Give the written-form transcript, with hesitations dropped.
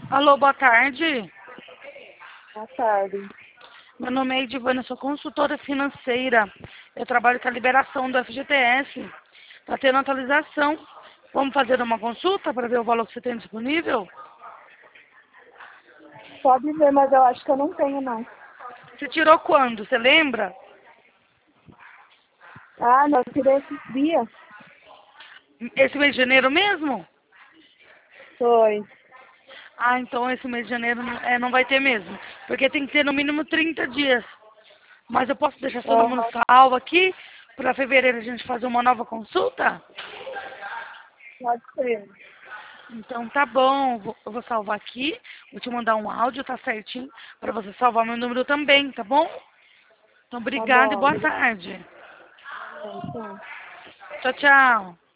Alô, boa tarde. Boa tarde. Meu nome é Edivana, sou consultora financeira. Eu trabalho com a liberação do FGTS. Está tendo atualização. Vamos fazer uma consulta para ver o valor que você tem disponível? Pode ver, mas eu acho que eu não tenho, não. Você tirou quando? Você lembra? Ah, não, eu tirei esses dias. Esse mês de janeiro mesmo? Foi. Ah, então esse mês de janeiro não vai ter mesmo. Porque tem que ter no mínimo 30 dias. Mas eu posso deixar seu número Aham, salvo aqui para fevereiro a gente fazer uma nova consulta? pode ser. Então tá bom, eu vou salvar aqui, vou te mandar um áudio, tá certinho, para você salvar meu número também, tá bom? Então Tá obrigada e bom, boa obrigada. tarde. Então. Tchau, tchau.